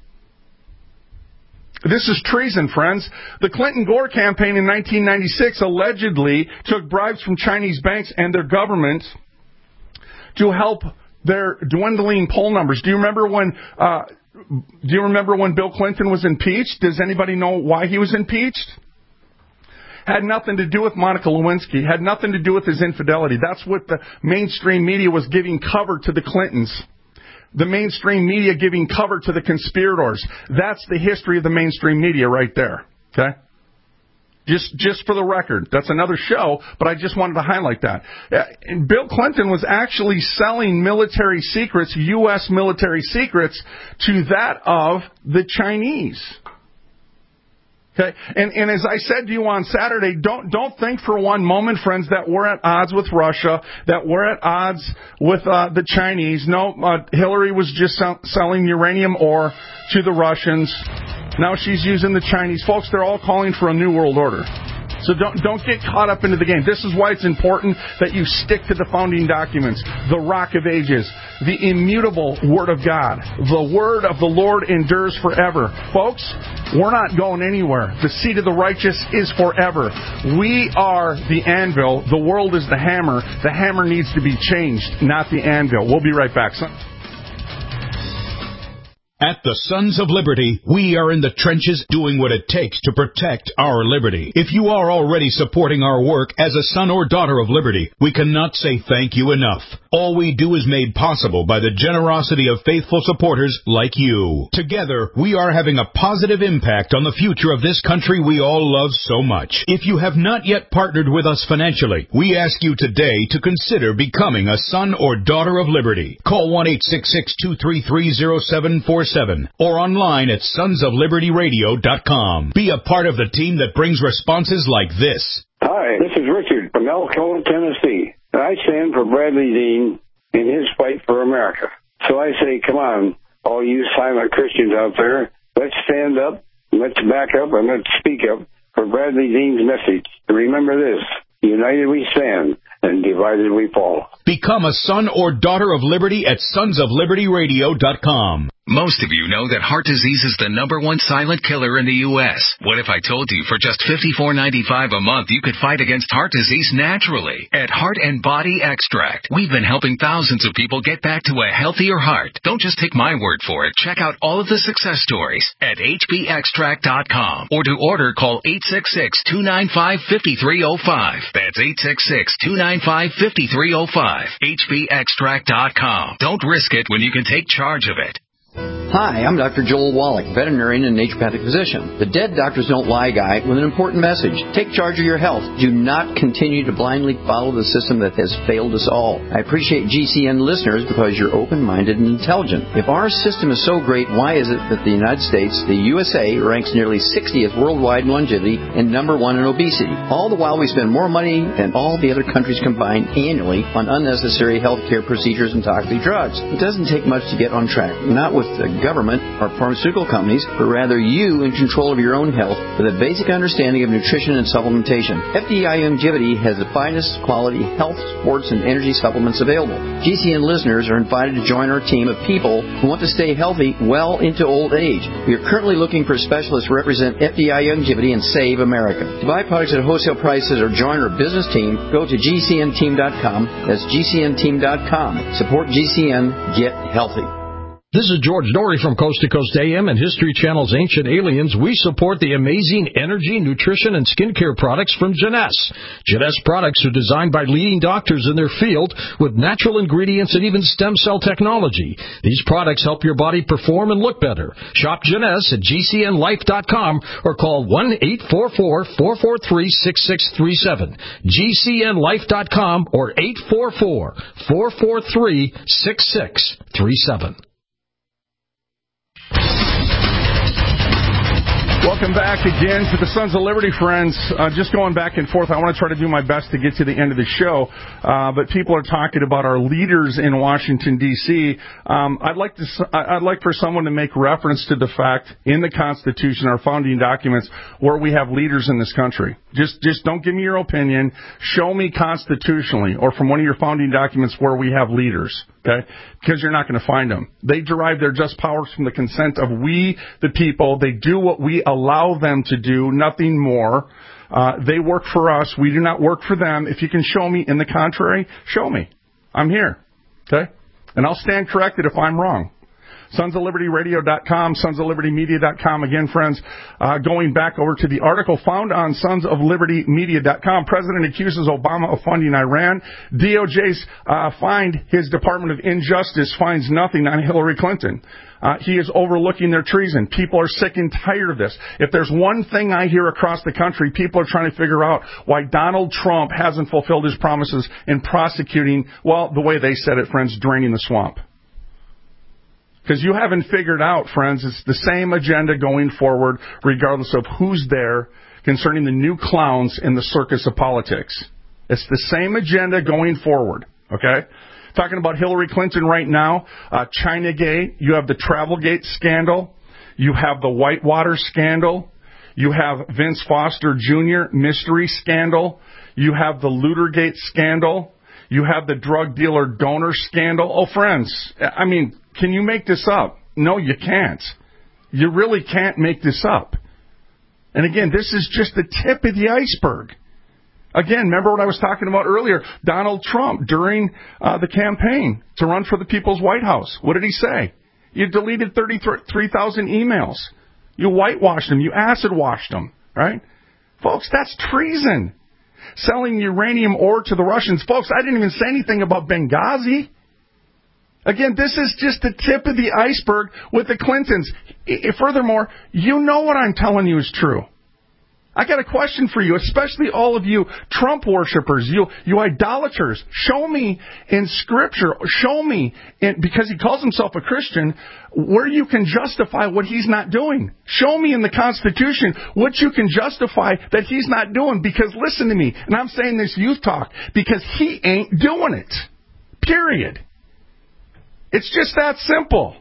This is treason, friends. The Clinton-Gore campaign in nineteen ninety-six allegedly took bribes from Chinese banks and their government to help their dwindling poll numbers. Do you remember when? Uh, do you remember when Bill Clinton was impeached? Does anybody know why he was impeached? Had nothing to do with Monica Lewinsky. Had nothing to do with his infidelity. That's what the mainstream media was giving cover to the Clintons. The mainstream media giving cover to the conspirators. That's the history of the mainstream media right there. Okay? Just just for the record. That's another show, but I just wanted to highlight that. And Bill Clinton was actually selling military secrets, U S military secrets, to that of the Chinese. Okay, and, and as I said to you on Saturday, don't don't think for one moment, friends, that we're at odds with Russia, that we're at odds with uh, the Chinese. No, uh, Hillary was just sell- selling uranium ore to the Russians. Now she's using the Chinese. Folks, they're all calling for a new world order. So don't don't get caught up into the game. This is why it's important that you stick to the founding documents, the Rock of Ages, the immutable Word of God. The Word of the Lord endures forever. Folks, we're not going anywhere. The seed of the righteous is forever. We are the anvil. The world is the hammer. The hammer needs to be changed, not the anvil. We'll be right back, son. At the Sons of Liberty, we are in the trenches doing what it takes to protect our liberty. If you are already supporting our work as a son or daughter of liberty, we cannot say thank you enough. All we do is made possible by the generosity of faithful supporters like you. Together, we are having a positive impact on the future of this country we all love so much. If you have not yet partnered with us financially, we ask you today to consider becoming a son or daughter of liberty. Call one eight six six, two three three, zero seven four seven or online at sons of liberty radio dot com. Be a part of the team that brings responses like this. Hi, this is Richard from Elkhorn, Tennessee. I stand for Bradley Dean in his fight for America. So I say, come on, all you silent Christians out there, let's stand up, let's back up, and let's speak up for Bradley Dean's message. Remember this, united we stand, and divided we fall. Become a son or daughter of liberty at sons of liberty radio dot com. Most of you know that heart disease is the number one silent killer in the U S What if I told you for just fifty-four ninety-five a month you could fight against heart disease naturally? At Heart and Body Extract, we've been helping thousands of people get back to a healthier heart. Don't just take my word for it. Check out all of the success stories at h b extract dot com or to order call eight six six, two nine five, five three zero five. That's eight six six, two nine five, five three zero five. h b extract dot com. Don't risk it when you can take charge of it. Hi, I'm Doctor Joel Wallach, veterinarian and naturopathic physician. The Dead Doctors Don't Lie guy with an important message. Take charge of your health. Do not continue to blindly follow the system that has failed us all. I appreciate G C N listeners because you're open-minded and intelligent. If our system is so great, why is it that the United States, the U S A, ranks nearly sixtieth worldwide in longevity and number one in obesity? All the while we spend more money than all the other countries combined annually on unnecessary health care procedures and toxic drugs. It doesn't take much to get on track. Not with the government or pharmaceutical companies, but rather you in control of your own health with a basic understanding of nutrition and supplementation. F D I Longevity has the finest quality health, sports, and energy supplements available. G C N listeners are invited to join our team of people who want to stay healthy well into old age. We are currently looking for specialists to represent F D I Longevity and Save America. To buy products at wholesale prices or join our business team, go to G C N team dot com. That's G C N team dot com. Support G C N. Get healthy. This is George Norrie from Coast to Coast A M and History Channel's Ancient Aliens. We support the amazing energy, nutrition, and skincare products from Jeunesse. Jeunesse products are designed by leading doctors in their field with natural ingredients and even stem cell technology. These products help your body perform and look better. Shop Jeunesse at G C N life dot com or call one eight four four, four four three, six six three seven. G C N life dot com or eight four four, four four three, six six three seven. Welcome back again to the Sons of Liberty, friends. Uh, just going back and forth, I want to try to do my best to get to the end of the show, uh, but people are talking about our leaders in Washington, D C Um, I'd like to, I'd like for someone to make reference to the fact in the Constitution, our founding documents, where we have leaders in this country. Just, just don't give me your opinion. Show me constitutionally or from one of your founding documents where we have leaders. Okay? Because you're not going to find them. They derive their just powers from the consent of we, the people. They do what we allow them to do, nothing more. Uh, they work for us. We do not work for them. If you can show me in the contrary, show me. I'm here. Okay? And I'll stand corrected if I'm wrong. Sons of Liberty Radio dot com, Sons of Liberty Media dot com. Again, friends, uh, going back over to the article found on Sons of Liberty Media dot com. President accuses Obama of funding Iran. D O J's uh, find his Department of Injustice finds nothing on Hillary Clinton. Uh, he is overlooking their treason. People are sick and tired of this. If there's one thing I hear across the country, people are trying to figure out why Donald Trump hasn't fulfilled his promises in prosecuting, well, the way they said it, friends, draining the swamp. Because you haven't figured out, friends, it's the same agenda going forward, regardless of who's there, concerning the new clowns in the circus of politics. It's the same agenda going forward, okay? Talking about Hillary Clinton right now, uh, Chinagate, you have the Travelgate scandal, you have the Whitewater scandal, You have Vince Foster Junior mystery scandal. You have the Lootergate scandal. You have the drug dealer donor scandal. Oh, friends, I mean, can you make this up? No, you can't. You really can't make this up. And again, this is just the tip of the iceberg. Again, remember what I was talking about earlier? Donald Trump, during uh, the campaign to run for the People's White House, what did he say? You deleted thirty-three thousand emails. You whitewashed them. You acid washed them, right? Folks, that's treason. Selling uranium ore to the Russians. Folks, I didn't even say anything about Benghazi. Again, this is just the tip of the iceberg with the Clintons. I, furthermore, you know what I'm telling you is true. I got a question for you, especially all of you Trump worshipers, you you idolaters. Show me in Scripture, show me, in, because he calls himself a Christian, where you can justify what he's not doing. Show me in the Constitution what you can justify that he's not doing. Because listen to me, and I'm saying this youth talk, because he ain't doing it. Period. It's just that simple.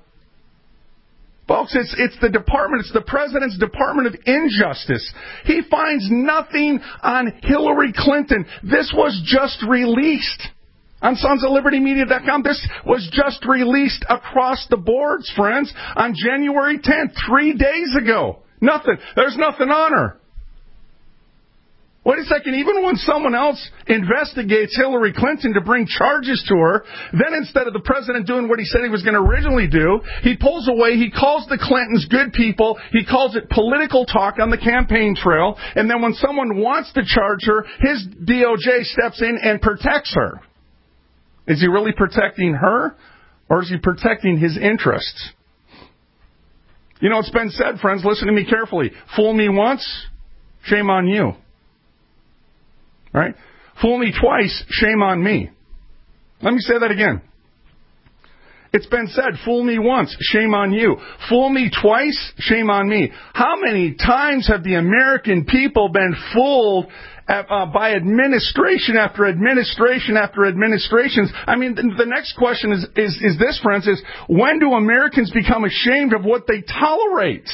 Folks, it's it's the department, it's the president's Department of Injustice. He finds nothing on Hillary Clinton. This was just released on sons of liberty media dot com. This was just released across the boards, friends, on January tenth, three days ago. Nothing. There's nothing on her. Wait a second, even when someone else investigates Hillary Clinton to bring charges to her, then instead of the president doing what he said he was going to originally do, he pulls away, he calls the Clintons good people, he calls it political talk on the campaign trail, and then when someone wants to charge her, his D O J steps in and protects her. Is he really protecting her, or is he protecting his interests? You know, it's been said, friends, listen to me carefully. Fool me once, shame on you. Right? Fool me twice, shame on me. Let me say that again. It's been said, fool me once, shame on you. Fool me twice, shame on me. How many times have the American people been fooled at, uh, by administration after administration after administrations? I mean, the, the next question is, is, is this, friends, is when do Americans become ashamed of what they tolerate?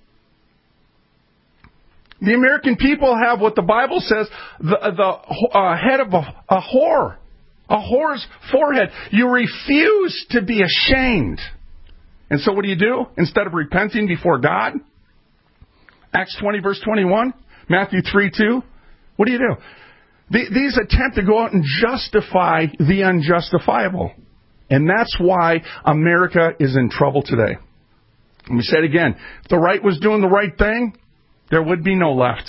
The American people have what the Bible says, the, the uh, head of a, a whore, a whore's forehead. You refuse to be ashamed. And so what do you do? Instead of repenting before God, Acts twenty, verse twenty-one, Matthew three, two, what do you do? The, these attempt to go out and justify the unjustifiable. And that's why America is in trouble today. Let me say it again. If the right was doing the right thing, there would be no left.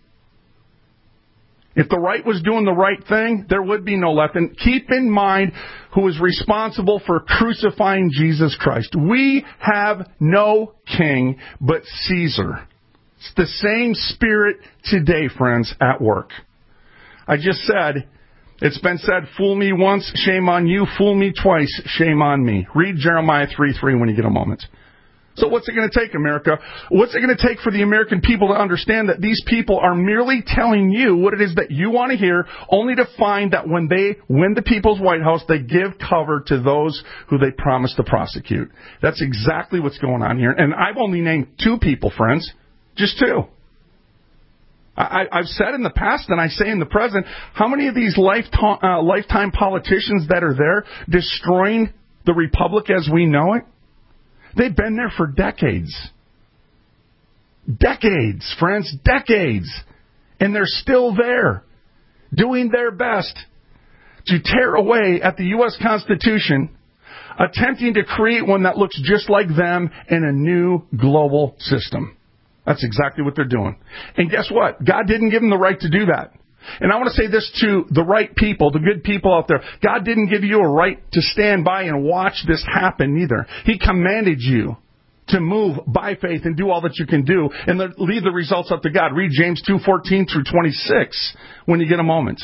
If the right was doing the right thing, there would be no left. And keep in mind who is responsible for crucifying Jesus Christ. We have no king but Caesar. It's the same spirit today, friends, at work. I just said, it's been said, fool me once, shame on you. Fool me twice, shame on me. Read Jeremiah three three when you get a moment. So what's it going to take, America? What's it going to take for the American people to understand that these people are merely telling you what it is that you want to hear, only to find that when they win the People's White House, they give cover to those who they promise to prosecute. That's exactly what's going on here. And I've only named two people, friends. Just two. I, I've said in the past, and I say in the present, how many of these lifetime, uh, lifetime politicians that are there destroying the republic as we know it? They've been there for decades. Decades, friends, decades. And they're still there, doing their best to tear away at the U S Constitution, attempting to create one that looks just like them in a new global system. That's exactly what they're doing. And guess what? God didn't give them the right to do that. And I want to say this to the right people, the good people out there. God didn't give you a right to stand by and watch this happen either. He commanded you to move by faith and do all that you can do and leave the results up to God. Read James two fourteen through twenty-six when you get a moment.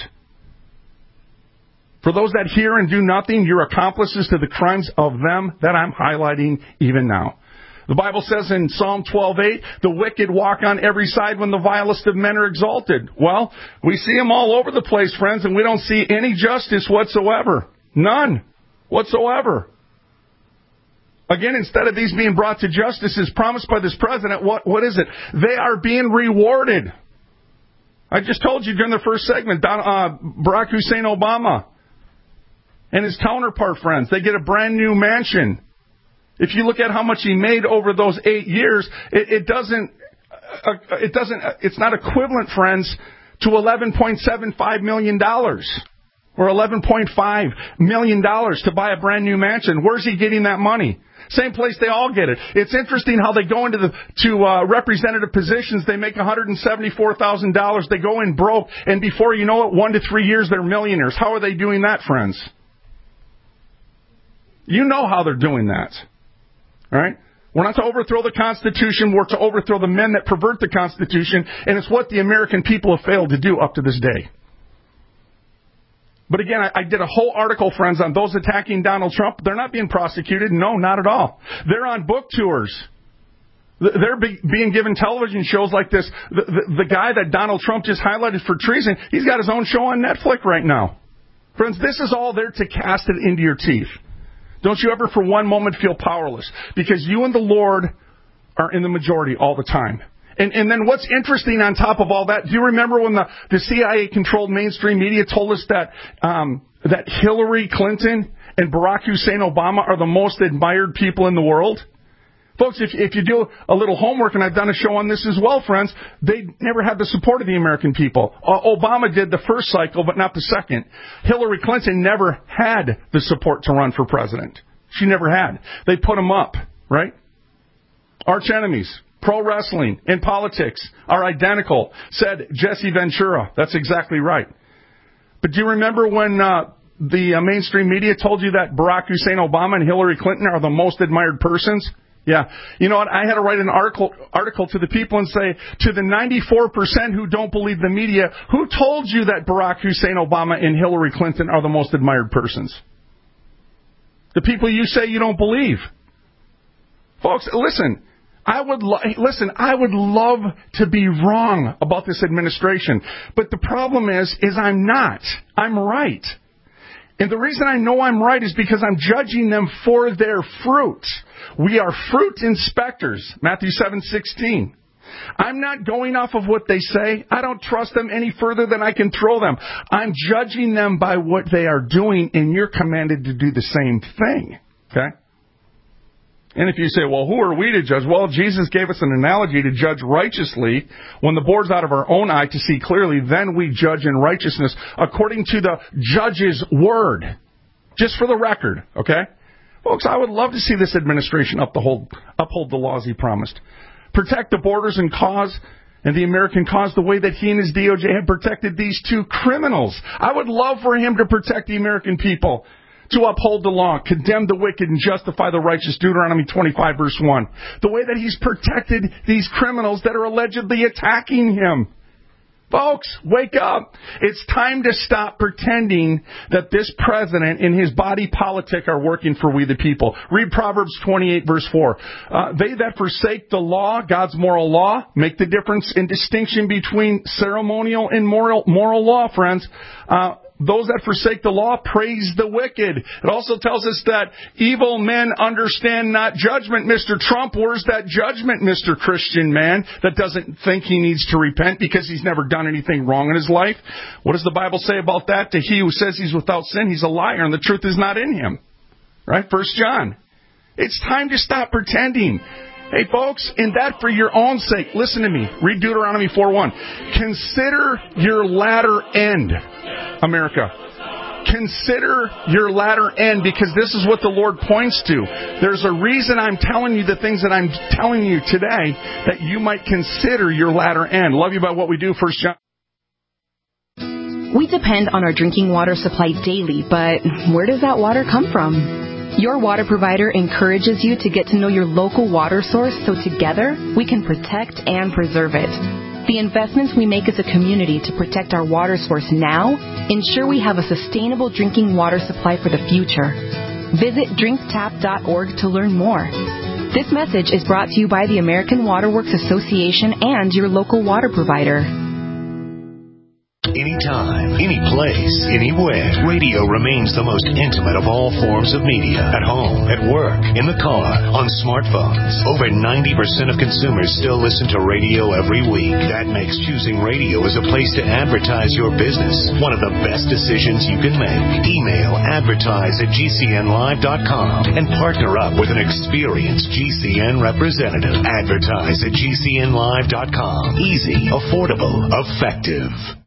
For those that hear and do nothing, you're accomplices to the crimes of them that I'm highlighting even now. The Bible says in Psalm twelve eight, the wicked walk on every side when the vilest of men are exalted. Well, we see them all over the place, friends, and we don't see any justice whatsoever. None whatsoever. Again, instead of these being brought to justice as promised by this president, what, what is it? They are being rewarded. I just told you during the first segment, Don, uh, Barack Hussein Obama and his counterpart friends, they get a brand new mansion. If you look at how much he made over those eight years, it, it doesn't, uh, it doesn't, uh, it's not equivalent, friends, to eleven point seven five million dollars or eleven point five million dollars to buy a brand new mansion. Where's he getting that money? Same place they all get it. It's interesting how they go into the to uh, representative positions. They make one hundred seventy-four thousand dollars. They go in broke, and before you know it, one to three years, they're millionaires. How are they doing that, friends? You know how they're doing that. All right? We're not to overthrow the Constitution. We're to overthrow the men that pervert the Constitution, and it's what the American people have failed to do up to this day. But again, I, I did a whole article, friends, on those attacking Donald Trump. They're not being prosecuted. No, not at all. They're on book tours. They're be, being given television shows like this. The, the, the guy that Donald Trump just highlighted for treason, he's got his own show on Netflix right now. Friends, this is all there to cast it into your teeth. Don't you ever for one moment feel powerless, because you and the Lord are in the majority all the time. And, and then what's interesting on top of all that, do you remember when the, the C I A-controlled mainstream media told us that um, that Hillary Clinton and Barack Hussein Obama are the most admired people in the world? Folks, if, if you do a little homework, and I've done a show on this as well, friends, they never had the support of the American people. Uh, Obama did the first cycle, but not the second. Hillary Clinton never had the support to run for president. She never had. They put him up, right? Arch enemies, pro wrestling, and politics are identical, said Jesse Ventura. That's exactly right. But do you remember when uh, the uh, mainstream media told you that Barack Hussein Obama and Hillary Clinton are the most admired persons? Yeah. You know what? I had to write an article article to the people and say, to the ninety-four percent who don't believe the media, who told you that Barack Hussein Obama and Hillary Clinton are the most admired persons? The people you say you don't believe. Folks, listen. I would lo- listen. I would love to be wrong about this administration, but the problem is, is I'm not. I'm right. And the reason I know I'm right is because I'm judging them for their fruit. We are fruit inspectors, Matthew seven sixteen. I'm not going off of what they say. I don't trust them any further than I can throw them. I'm judging them by what they are doing, and you're commanded to do the same thing. Okay? And if you say, well, who are we to judge? Well, Jesus gave us an analogy to judge righteously. When the board's out of our own eye to see clearly, then we judge in righteousness according to the judge's word. Just for the record, okay? Folks, I would love to see this administration uphold, uphold the laws he promised. Protect the borders and cause and the American cause the way that he and his D O J have protected these two criminals. I would love for him to protect the American people, to uphold the law, condemn the wicked, and justify the righteous, Deuteronomy twenty-five, verse one. The way that he's protected these criminals that are allegedly attacking him. Folks, wake up. It's time to stop pretending that this president and his body politic are working for we the people. Read Proverbs twenty-eight, verse four. Uh, they that forsake the law, God's moral law, make the difference in distinction between ceremonial and moral, moral law, friends. Uh, Those that forsake the law praise the wicked. It also tells us that evil men understand not judgment. Mister Trump, where's that judgment, Mister Christian man that doesn't think he needs to repent because he's never done anything wrong in his life? What does the Bible say about that? To he who says he's without sin, he's a liar, and the truth is not in him. Right? First John. It's time to stop pretending. Hey, folks, and that for your own sake, listen to me. Read Deuteronomy four one. Consider your latter end, America. Consider your latter end, because this is what the Lord points to. There's a reason I'm telling you the things that I'm telling you today, that you might consider your latter end. Love you about what we do, First John. We depend on our drinking water supply daily, but where does that water come from? Your water provider encourages you to get to know your local water source so together we can protect and preserve it. The investments we make as a community to protect our water source now ensure we have a sustainable drinking water supply for the future. Visit drink tap dot org to learn more. This message is brought to you by the American Water Works Association and your local water provider. anytime, any place, anywhere. Radio remains the most intimate of all forms of media. At home, at work, in the car, on smartphones. Over ninety percent of consumers still listen to radio every week. That makes choosing radio as a place to advertise your business one of the best decisions you can make. Email advertise at G C N live dot com and partner up with an experienced G C N representative. Advertise at G C N live dot com. Easy, affordable, effective.